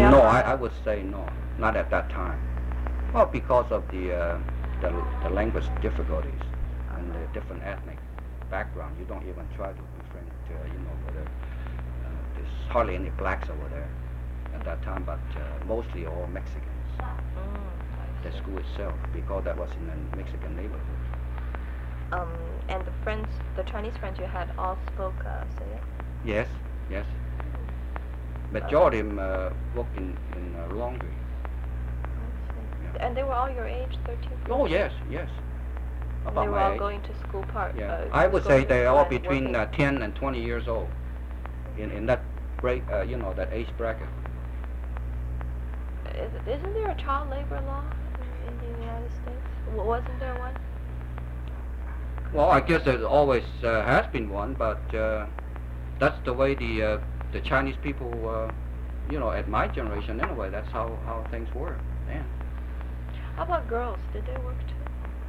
No, I would say no, not at that time. Well, because of the language difficulties and the different ethnic background, you don't even try to befriend, whether there's hardly any blacks over there at that time, but mostly all Mexicans. The school itself, because that was in a Mexican neighborhood. And the Chinese friends you had all spoke Sayep? Yes, yes. Majority of them worked in laundry. Yeah. And they were all your age, 13? 14? Oh, yes, yes. And they were all going to school Yeah. I would say they're all between 10 and 20 years old in that that age bracket. Isn't there a child labor law in the United States? Wasn't there one? Well, I guess there always has been one, but that's the way the Chinese people, at my generation anyway, that's how things were then. How about girls? Did they work too?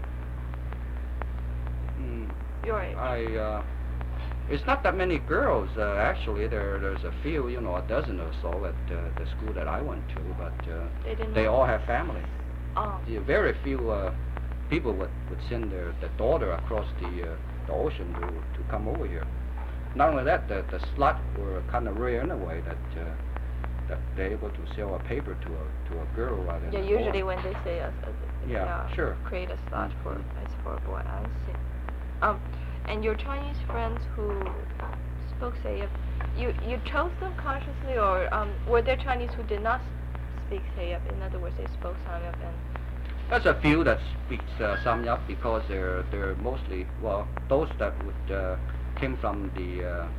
Your age? It's not that many girls, actually. There's a few, a dozen or so at the school that I went to, but they all have family. Oh. Very few people would send their daughter across the ocean to come over here. Not only that, the slut were kind of rare in a way that they're able to sell a paper to a girl rather than a boy. Usually when they say sure. Create a slut for a boy. I see. And your Chinese friends who spoke Sayep, you chose them consciously, or were there Chinese who did not speak Sayep? In other words, they spoke Samyup and... There's a few that speak Samyup because they're mostly, those that would came from the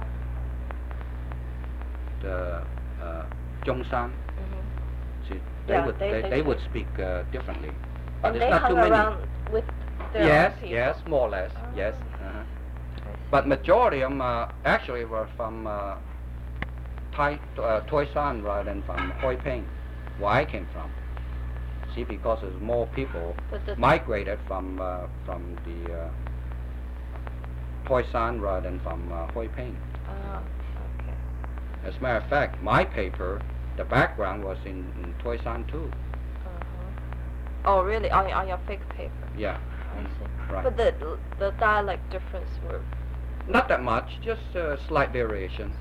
Zhongshan. See, they would speak differently. But and it's not too many. Around with their own people. Yes, more or less. Yes. But majority of them actually were from Toisan rather than from Hoi Ping, where I came from. See, because there's more people migrated from the Toisan rather than from Hoi Ping. Okay. As a matter of fact, my paper, the background was in Toisan too. Oh, really? On your fake paper? Yeah. I see. Right. But the dialect difference were... Not that much, just slight variations.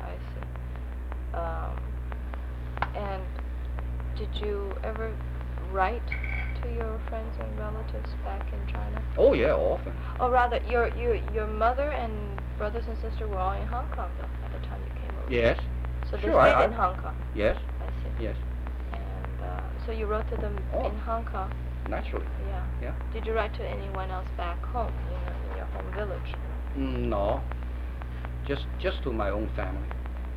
I see. And did you ever write to your friends and relatives back in China? Oh yeah, often. Or rather, your mother and brothers and sisters were all in Hong Kong though, at the time you came over. Yes. So they stayed in Hong Kong. Yes. I see. Yes. And so you wrote to them in Hong Kong. Naturally. Yeah. Yeah. Did you write to anyone else back home, in your home village? No. Just to my own family.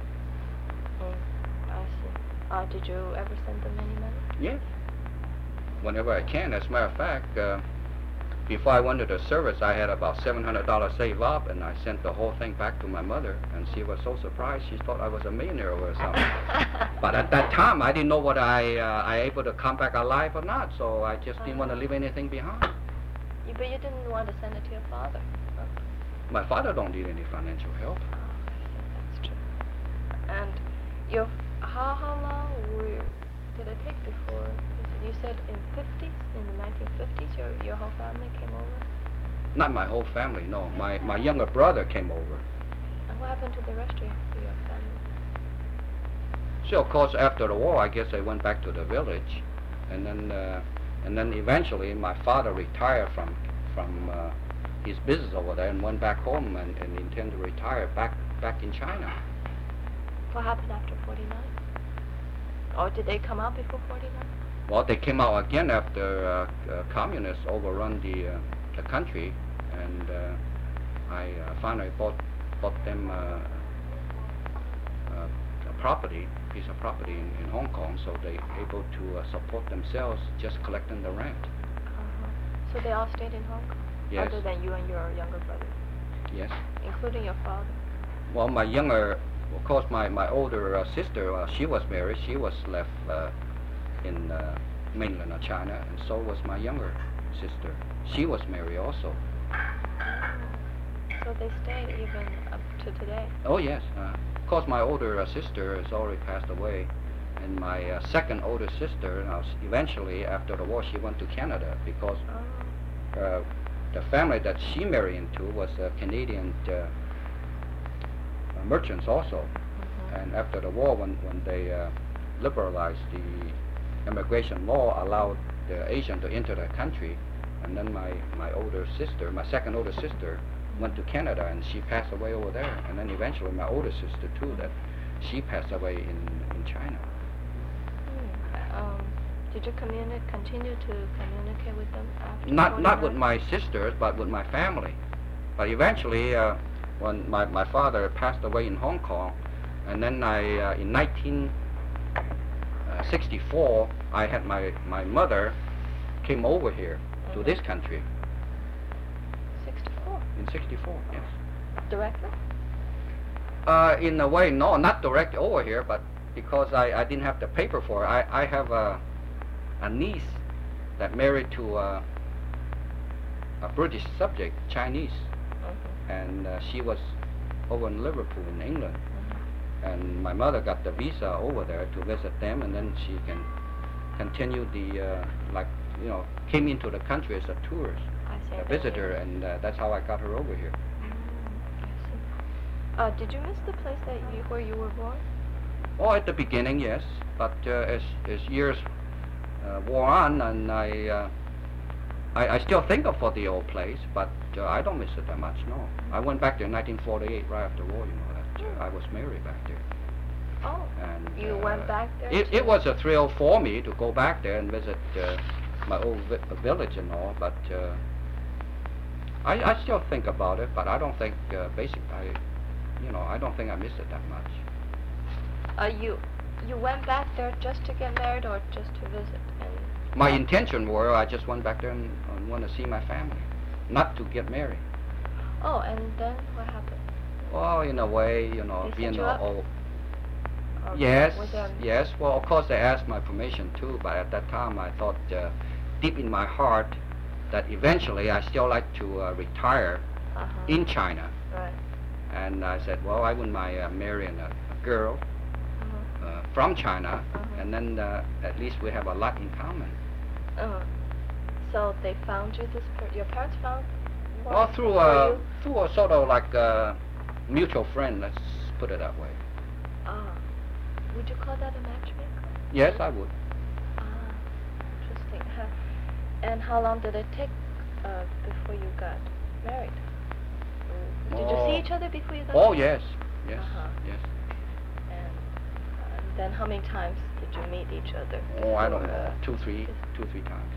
I see. Did you ever send them any money? Yes. Whenever I can. As a matter of fact, before I went to the service, I had about $700 saved up, and I sent the whole thing back to my mother, and she was so surprised. She thought I was a millionaire or something. But at that time, I didn't know whether I able to come back alive or not, so I just didn't want to leave anything behind. But you didn't want to send it to your father? Huh? My father don't need any financial help. That's true. And how long did it take before? You said in the 1950s, your whole family came over? Not my whole family, no. My younger brother came over. And what happened to the rest of your family? So of course after the war, I guess I went back to the village, and then eventually my father retired from his business over there and went back home and intended to retire back in China. What happened after 49? Or did they come out before 49? Well, they came out again after communists overrun the country, and I finally bought them a piece of property in Hong Kong, so they able to support themselves just collecting the rent. So they all stayed in Hong Kong? Yes. Other than you and your younger brother? Yes. Including your father? Well, of course, my older sister, she was married. She was left in mainland of China, and so was my younger sister. She was married also. So they stayed even up to today? Oh yes. Of course, my older sister has already passed away And my second older sister, eventually after the war, she went to Canada because the family that she married into was Canadian merchants also. And after the war, when they liberalized the immigration law, allowed the Asian to enter the country, and then my older sister, my second older sister, went to Canada and she passed away over there. And then eventually my older sister too, that she passed away in China. Did you continue to communicate with them after? Not with my sisters, but with my family. But eventually, when my father passed away in Hong Kong, and then in 1964, I had my mother came over here to this country. 64? In 64, yes. Directly? In a way, no, not directly over here, but because I didn't have the paper for it. I have a niece that married to a British subject, Chinese, and she was over in Liverpool in England. And my mother got the visa over there to visit them, and then she can continue the came into the country as a tourist, a visitor, and that's how I got her over here. I see. Did you miss the place where you were born? Oh, at the beginning, yes, but as years wore on, and I still think of for the old place, but I don't miss it that much. No, I went back there in 1948, right after the war. You know that I was married back there. Oh, and you went back there? It was a thrill for me to go back there and visit my old village and all, but I still think about it, but I don't think I don't think I miss it that much. You went back there just to get married or just to visit? My intention were I just went back there and want to see my family, not to get married. Oh, and then what happened? Well, in a way, they being set you up? old. Yes, yes. Well, of course, they asked my permission too, but at that time I thought deep in my heart that eventually I still like to retire in China. Right. And I said, well, I wouldn't mind marrying a girl from China, and then at least we have a lot in common. So they found you your parents found? Well, through a sort of like a mutual friend, let's put it that way. Would you call that a matchmaker? Yes, I would. Interesting. And how long did it take before you got married? Did you see each other before you got married? Oh, yes. Yes. Yes. And then how many times did you meet each other? Oh, I don't know. Two, three times.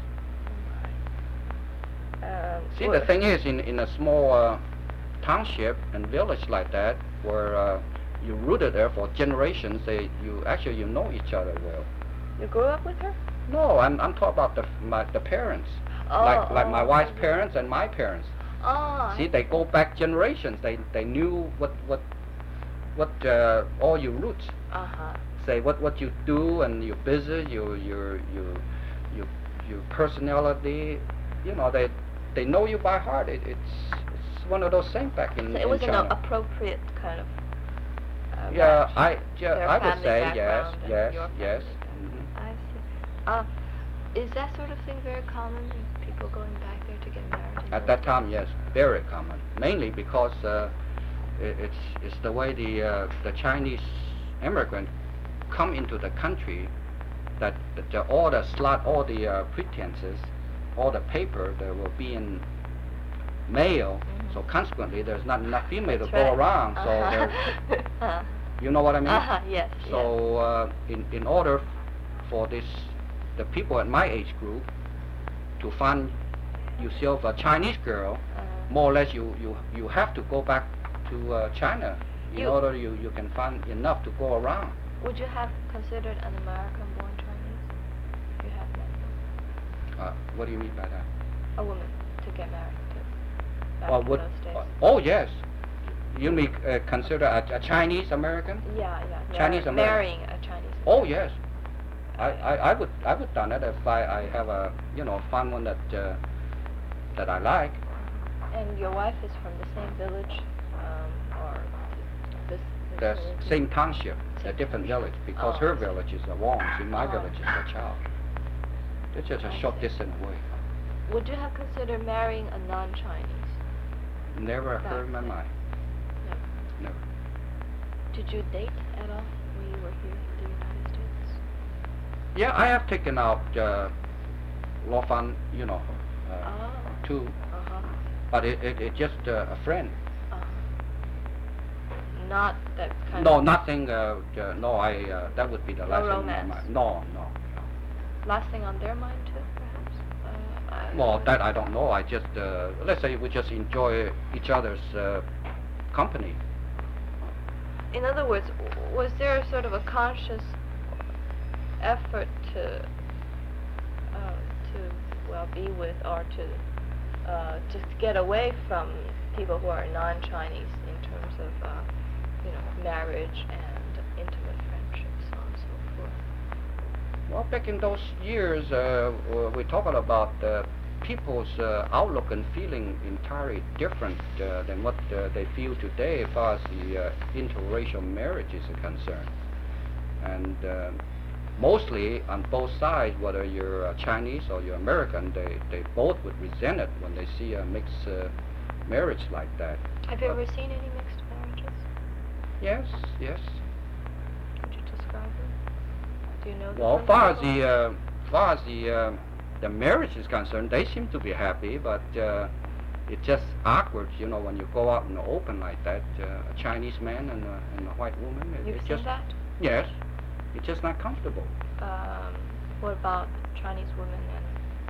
See, the thing is, in a small township and village like that, where you rooted there for generations, you know each other well. You grew up with her? No, I'm talking about the parents, like my wife's parents and my parents. Oh. See, they go back generations. They knew what all your roots. Say what you do and your business, your personality. They know you by heart. It's one of those things back in it was China. an appropriate kind of I would say yes. I see. Is that sort of thing very common? People going back there to get married? At that time, yes, very common. Mainly because it's the way the Chinese immigrant come into the country that all the pretenses, all the paper that will be in mail. So consequently, there's not enough female to go around. So you know what I mean? Yes. So in order for the people at my age group to find yourself a Chinese girl, more or less you have to go back to China in order you can find enough to go around. Would you have considered an American-born Chinese if you had met them? What do you mean by that? A woman to get married to. Well, oh yes. You mean consider a Chinese American? Yeah. Chinese American. Marrying a Chinese American. Oh yes. I would done it if I have a find one that I like. And your wife is from the same village, or this the same township. a different village, because Oh, her I see. village is a Wong, and my Oh. village is a Chow. It's just a I short see. distance away. Would you have considered marrying a non-Chinese? Never Back heard in my then. mind. No. Never. Did you date at all when you were here in the United States? Yeah, I have taken out Lo Fan, Oh. too, Uh-huh. but it just a friend. Uh-huh. Not that kind No, of... nothing. No, that would be the No last thing on romance. my mind. No. Last thing on their mind too, perhaps? Well, that I don't know. I just let's say we just enjoy each other's company. In other words, was there sort of a conscious effort to be with, or to just get away from people who are non-Chinese in terms of marriage and intimate friendships, so on and so forth? Well, back in those years, we're talking about people's outlook and feeling entirely different than what they feel today as far as the interracial marriage is concerned. And mostly on both sides, whether you're Chinese or you're American, they both would resent it when they see a mixed marriage like that. Have you ever seen any mixed marriages? Yes. Could you describe them? Do you know them? Well, from far people? as the marriage is concerned, they seem to be happy, but it's just awkward, when you go out in the open like that, a Chinese man and a white woman. You've it's seen just, that? Yes, it's just not comfortable. What about Chinese women and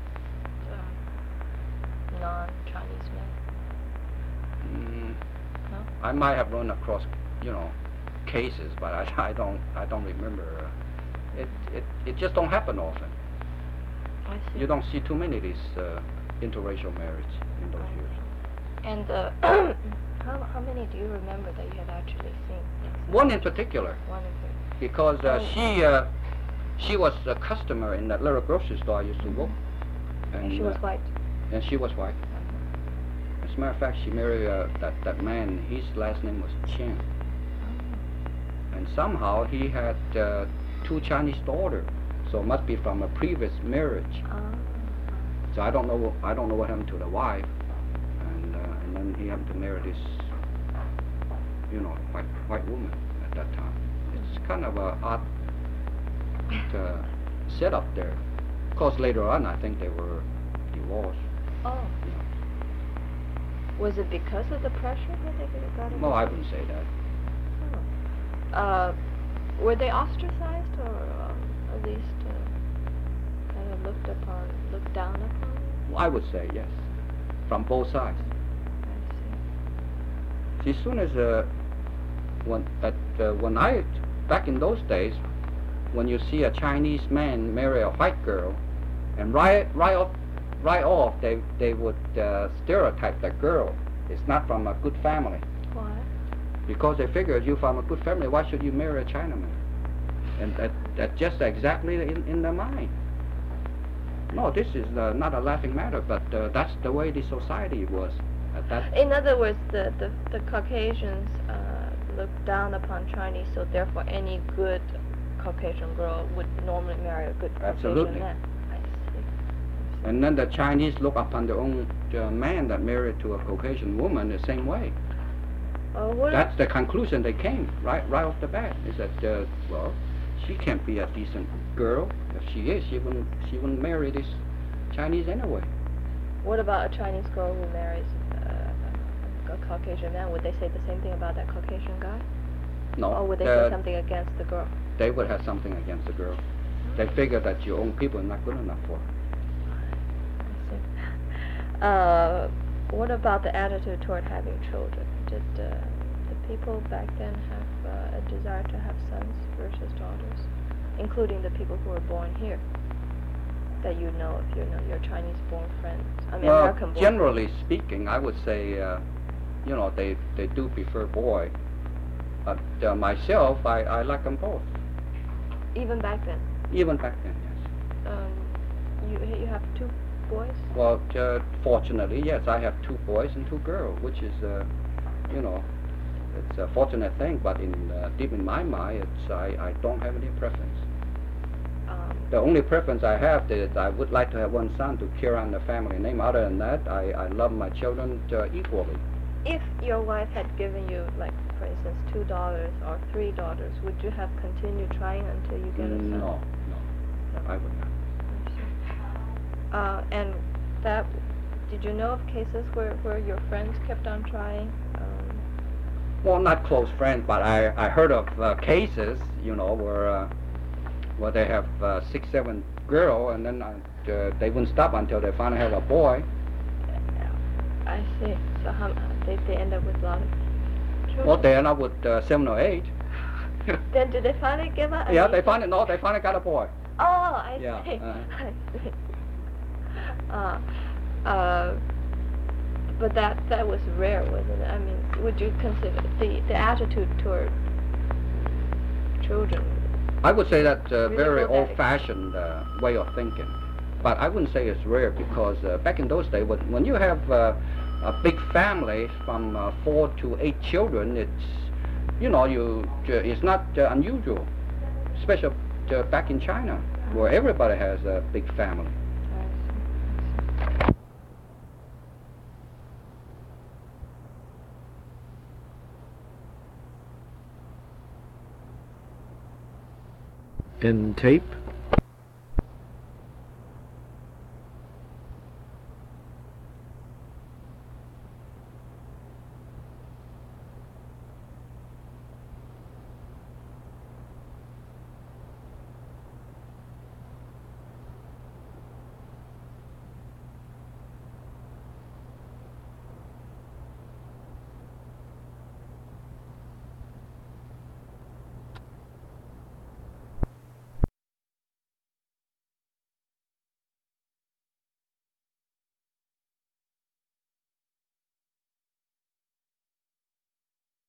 non-Chinese men? No? I might have run across, cases, but I don't remember. It just don't happen often. I see. You don't see too many of these interracial marriage in those years. And how many do you remember that you have actually seen? One in particular, One of them. because she was a customer in that little grocery store I used to work. And she was white. And she was white. As a matter of fact, she married that man. His last name was Chen. And somehow he had 2 Chinese daughters, so it must be from a previous marriage. So I don't know what happened to the wife, and then he happened to marry this, white woman at that time. It's kind of a odd setup there. Of course, later on, I think they were divorced. Oh. Was it because of the pressure that they got into? Well, I wouldn't say that. Oh. Were they ostracized, or at least kind of looked down upon? Well, I would say yes, from both sides. I see. See, as soon as back in those days, when you see a Chinese man marry a white girl, and right off they would stereotype that girl. It's not from a good family. Why? Because they figure you're from a good family, why should you marry a Chinaman? And that's just exactly in their mind. No, this is not a laughing matter, but that's the way the society was at that. In other words, the Caucasians looked down upon Chinese, so therefore any good Caucasian girl would normally marry a good Absolutely. Caucasian man. I see. And then the Chinese look upon their own man that married to a Caucasian woman the same way. That's the conclusion they came right off the bat. Is that well, she can't be a decent girl. If she is, she wouldn't marry this Chinese anyway. What about a Chinese girl who marries a Caucasian man? Would they say the same thing about that Caucasian guy? No. Or would they say something against the girl? They would have something against the girl. They figure that your own people are not good enough for her. I see. What about the attitude toward having children? Did the people back then have a desire to have sons versus daughters, including the people who were born here? That you know of, your Chinese-born friends. I mean, well, American-born. generally speaking, I would say, they do prefer boy. But myself, I like them both. Even back then. Even back then, yes. You have 2 boys? Well, fortunately, yes, I have 2 boys and 2 girls, which is, It's a fortunate thing, but deep in my mind, I don't have any preference. The only preference I have is I would like to have one son to carry on the family name. Other than that, I love my children equally. If your wife had given you, like, for instance, $2 or $3, would you have continued trying until you get a son? No, I would not. And that, did you know of cases where your friends kept on trying? Well, not close friends, but I heard of cases, where they have 6, 7 girls, and then they wouldn't stop until they finally have a boy. I see. So they end up with a lot of children? Well, they end up with 7 or 8. Then did they finally give up? Yeah, they finally got a boy. Oh, I see. Yeah, I see. But that was rare, wasn't it? I mean, would you consider the attitude toward children? I would say that's a Really very go that old-fashioned way of thinking. But I wouldn't say it's rare because back in those days, when you have a big family from 4 to 8 children, it's not unusual, especially back in China, where everybody has a big family. In tape.